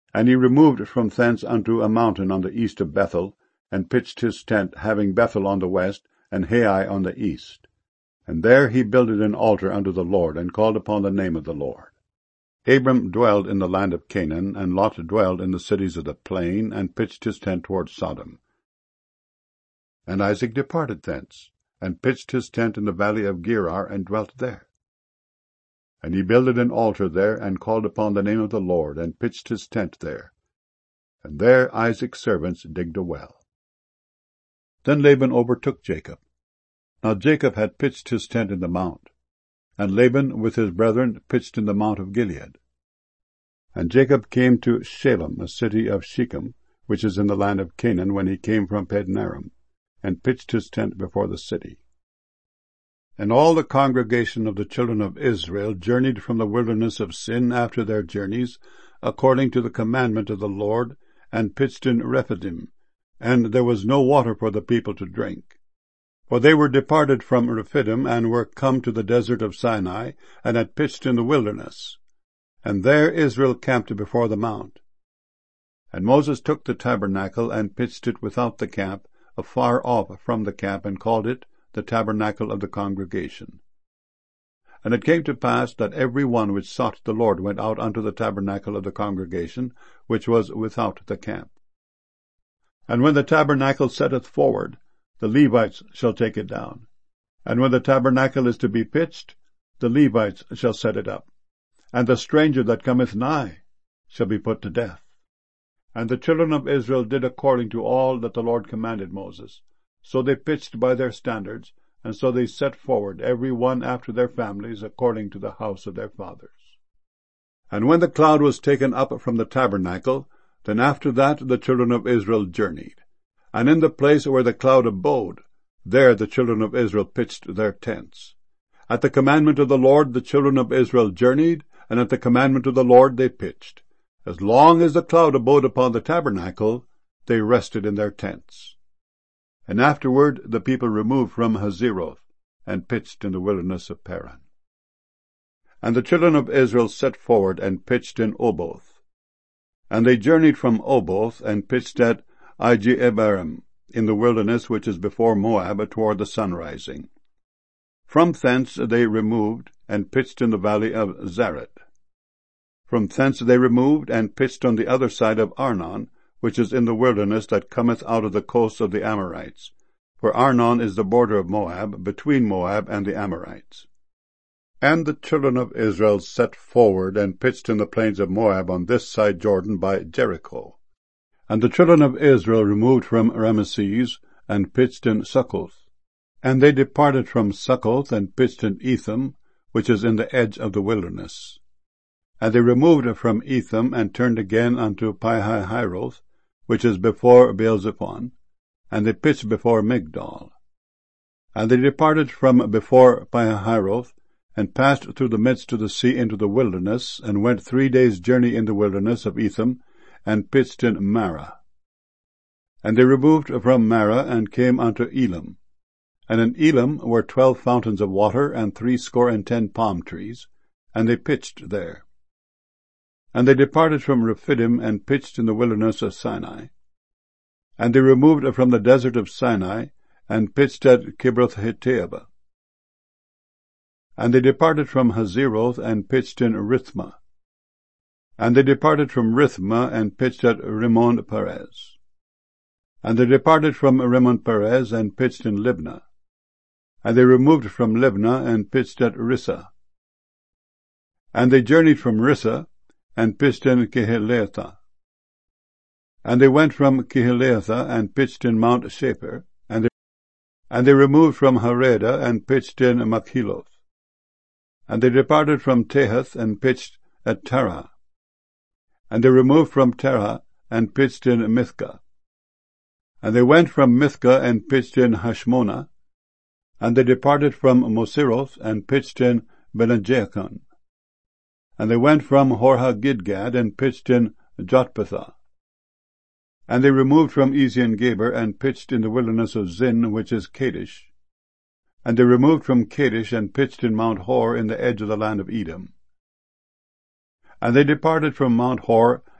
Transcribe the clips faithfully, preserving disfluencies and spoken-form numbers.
And he removed from thence unto a mountain on the east of Bethel, and pitched his tent, having Bethel on the west, and Hai on the east. And there he builded an altar unto the Lord, and called upon the name of the Lord. Abram dwelled in the land of Canaan, and Lot dwelled in the cities of the plain, and pitched his tent toward Sodom. And Isaac departed thence, and pitched his tent in the valley of Gerar, and dwelt there. And he builded an altar there, and called upon the name of the Lord, and pitched his tent there. And there Isaac's servants digged a well. Then Laban overtook Jacob. Now Jacob had pitched his tent in the mount, and Laban with his brethren pitched in the mount of Gilead. And Jacob came to Shalem, a city of Shechem, which is in the land of Canaan, when he came from Padanaram, and pitched his tent before the city. And all the congregation of the children of Israel journeyed from the wilderness of Sin after their journeys, according to the commandment of the Lord, and pitched in Rephidim, and there was no water for the people to drink. For they were departed from Rephidim, and were come to the desert of Sinai, and had pitched in the wilderness. And there Israel camped before the mount. And Moses took the tabernacle, and pitched it without the camp, afar off from the camp, and called it the tabernacle of the congregation. And it came to pass that every one which sought the Lord went out unto the tabernacle of the congregation, which was without the camp. And when the tabernacle setteth forward, the Levites shall take it down. And when the tabernacle is to be pitched, the Levites shall set it up. And the stranger that cometh nigh shall be put to death. And the children of Israel did according to all that the Lord commanded Moses. So they pitched by their standards, and so they set forward, every one after their families, according to the house of their fathers. And when the cloud was taken up from the tabernacle, then after that the children of Israel journeyed. And in the place where the cloud abode, there the children of Israel pitched their tents. At the commandment of the Lord the children of Israel journeyed, and at the commandment of the Lord they pitched. As long as the cloud abode upon the tabernacle, they rested in their tents. And afterward the people removed from Hazeroth, and pitched in the wilderness of Paran. And the children of Israel set forward, and pitched in Oboth. And they journeyed from Oboth, and pitched at Ijeabarim, in the wilderness which is before Moab, toward the sunrising. From thence they removed, and pitched in the valley of Zaret. From thence they removed, and pitched on the other side of Arnon, which is in the wilderness that cometh out of the coast of the Amorites. For Arnon is the border of Moab, between Moab and the Amorites. And the children of Israel set forward, and pitched in the plains of Moab on this side Jordan by Jericho. And the children of Israel removed from Rameses, and pitched in Succoth. And they departed from Succoth, and pitched in Etham, which is in the edge of the wilderness. And they removed from Etham, and turned again unto Pihahiroth, which is before Baal-zephon, and they pitched before Migdol. And they departed from before Pihahiroth, and passed through the midst of the sea into the wilderness, and went three days' journey in the wilderness of Etham, and pitched in Marah. And they removed from Marah, and came unto Elam. And in Elam were twelve fountains of water, and threescore and ten palm trees, and they pitched there. And they departed from Rephidim, and pitched in the wilderness of Sinai. And they removed from the desert of Sinai, and pitched at Kibroth-Hattaavah. And they departed from Hazeroth, and pitched in Rithmah. And they departed from Rithmah, and pitched at Rimmon-Perez. And they departed from Rimmon-Perez, and pitched in Libnah. And they removed from Libnah, and pitched at Rissah. And they journeyed from Rissah, and pitched in Kehelathah. And they went from Kehelathah, and pitched in Mount Shapir. And they, and they removed from Harada, and pitched in Makheloth. And they departed from Tehath, and pitched at Terah. And they removed from Terah, and pitched in Mithkah. And they went from Mithkah, and pitched in Hashmonah. And they departed from Moseroth, and pitched in Benajacon. And they went from Horhagidgad, and pitched in Jotbathah. And they removed from Ezion-Geber, and pitched in the wilderness of Zin, which is Kadesh. And they removed from Kadesh, and pitched in Mount Hor, in the edge of the land of Edom. And they departed from Mount Hor,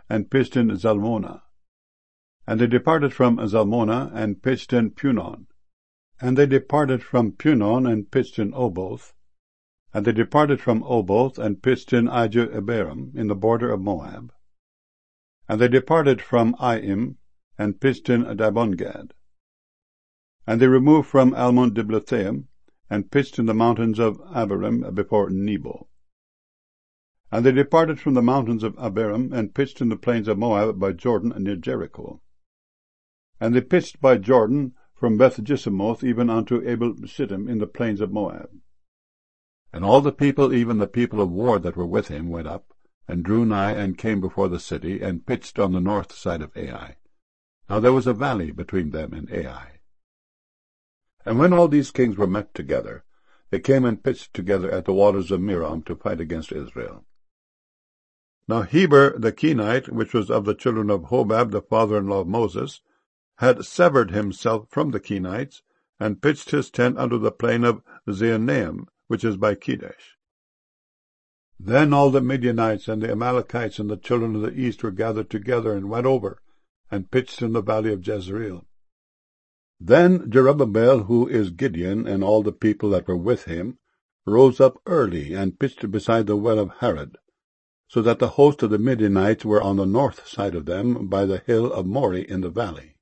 and pitched in Zalmona. And they departed from Zalmona, and pitched in Punon. And they departed from Punon, and pitched in Oboth. And they departed from Oboth, and pitched in Ijah-Abarim, in the border of Moab. And they departed from Aim, and pitched in Dibongad. And they removed from Almon-Diblathaim, and pitched in the mountains of Abarim before Nebo. And they departed from the mountains of Abarim, and pitched in the plains of Moab by Jordan near Jericho. And they pitched by Jordan from Beth-Jeshimoth even unto Abel-Shittim in the plains of Moab. And all the people, even the people of war that were with him, went up, and drew nigh, and came before the city, and pitched on the north side of Ai. Now there was a valley between them and Ai. And when all these kings were met together, they came and pitched together at the waters of Merom to fight against Israel. Now Heber the Kenite, which was of the children of Hobab, the father-in-law of Moses, had severed himself from the Kenites, and pitched his tent unto the plain of Zaanaim, which is by Kedesh. Then all the Midianites and the Amalekites and the children of the east were gathered together, and went over, and pitched in the valley of Jezreel. Then Jerubbaal, who is Gideon, and all the people that were with him, rose up early, and pitched beside the well of Harod, so that the host of the Midianites were on the north side of them, by the hill of Moreh in the valley.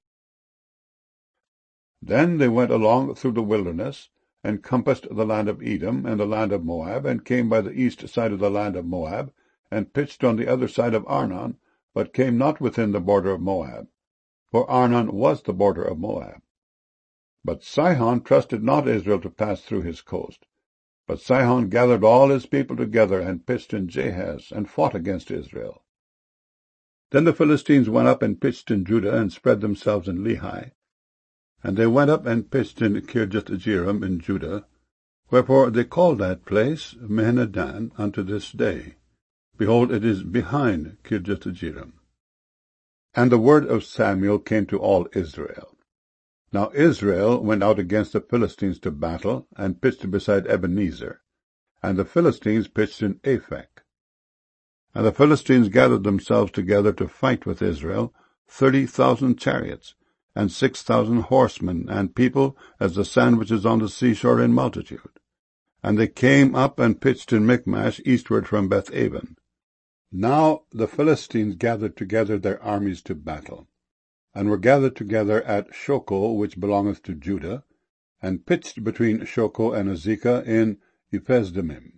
Then they went along through the wilderness, and compassed the land of Edom and the land of Moab, and came by the east side of the land of Moab, and pitched on the other side of Arnon, but came not within the border of Moab, for Arnon was the border of Moab. But Sihon trusted not Israel to pass through his coast. But Sihon gathered all his people together, and pitched in Jahaz, and fought against Israel. Then the Philistines went up and pitched in Judah, and spread themselves in Lehi. And they went up and pitched in Kirjath-jearim in Judah, wherefore they call that place Mehenedan unto this day. Behold, it is behind Kirjath-jearim. And the word of Samuel came to all Israel. Now Israel went out against the Philistines to battle, and pitched beside Ebenezer, and the Philistines pitched in Aphek. And the Philistines gathered themselves together to fight with Israel, thirty thousand chariots, and six thousand horsemen, and people as the sand which is on the seashore in multitude. And they came up and pitched in Michmash eastward from Beth-aven. Now the Philistines gathered together their armies to battle, and were gathered together at Shoko, which belongeth to Judah, and pitched between Shoko and Azekah in Ephesdammim.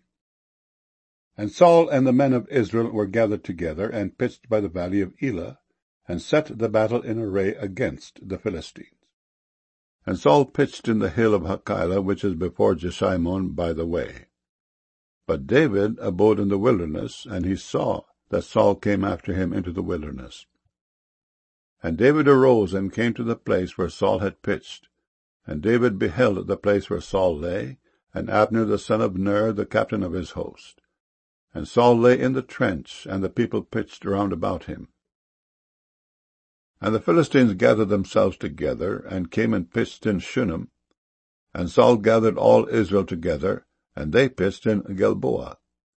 And Saul and the men of Israel were gathered together, and pitched by the valley of Elah, and set the battle in array against the Philistines. And Saul pitched in the hill of Hachilah, which is before Jeshimon by the way. But David abode in the wilderness, and he saw that Saul came after him into the wilderness. And David arose and came to the place where Saul had pitched. And David beheld the place where Saul lay, and Abner the son of Ner, the captain of his host. And Saul lay in the trench, and the people pitched round about him. And the Philistines gathered themselves together, and came and pitched in Shunem. And Saul gathered all Israel together, and they pitched in Gilboa.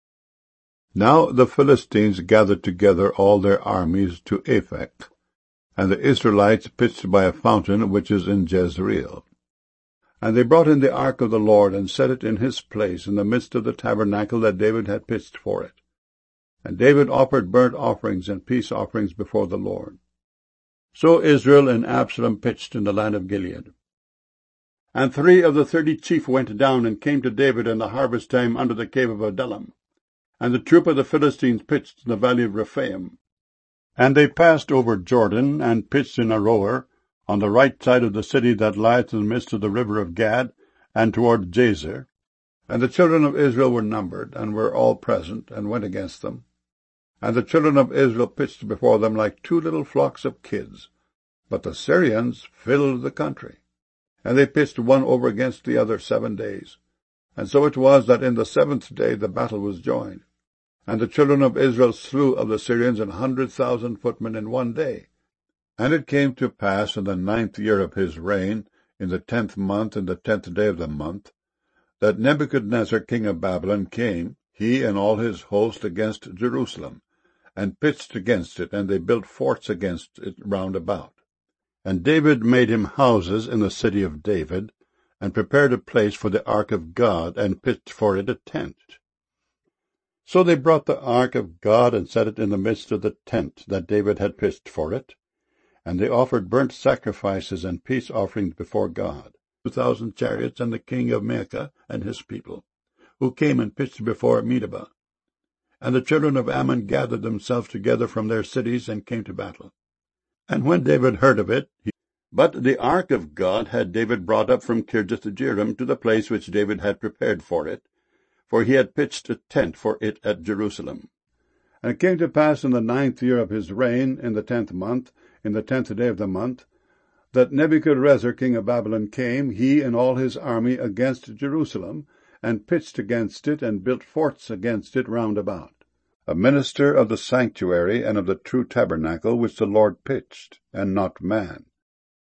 Now the Philistines gathered together all their armies to Aphek, and the Israelites pitched by a fountain which is in Jezreel. And they brought in the ark of the Lord, and set it in his place in the midst of the tabernacle that David had pitched for it. And David offered burnt offerings and peace offerings before the Lord. So Israel and Absalom pitched in the land of Gilead. And three of the thirty chief went down, and came to David in the harvest time under the cave of Adullam. And the troop of the Philistines pitched in the valley of Rephaim. And they passed over Jordan, and pitched in Aroer, on the right side of the city that lieth in the midst of the river of Gad, and toward Jazer. And the children of Israel were numbered, and were all present, and went against them. And the children of Israel pitched before them like two little flocks of kids. But the Syrians filled the country. And they pitched one over against the other seven days. And so it was that in the seventh day the battle was joined. And the children of Israel slew of the Syrians an hundred thousand footmen in one day. And it came to pass in the ninth year of his reign, in the tenth month, in the tenth day of the month, that Nebuchadnezzar king of Babylon came, he and all his host, against Jerusalem, and pitched against it, and they built forts against it round about. And David made him houses in the city of David, and prepared a place for the ark of God, and pitched for it a tent. So they brought the ark of God, and set it in the midst of the tent that David had pitched for it. And they offered burnt sacrifices and peace offerings before God, two thousand chariots, and the king of Maacah and his people, who came and pitched before Medeba. And the children of Ammon gathered themselves together from their cities, and came to battle. And when David heard of it, he But the ark of God had David brought up from Kirjath-jearim to the place which David had prepared for it, for he had pitched a tent for it at Jerusalem. And it came to pass in the ninth year of his reign, in the tenth month, in the tenth day of the month, that Nebuchadrezzar king of Babylon came, he and all his army, against Jerusalem, and pitched against it, and built forts against it round about. A minister of the sanctuary and of the true tabernacle which the Lord pitched, and not man.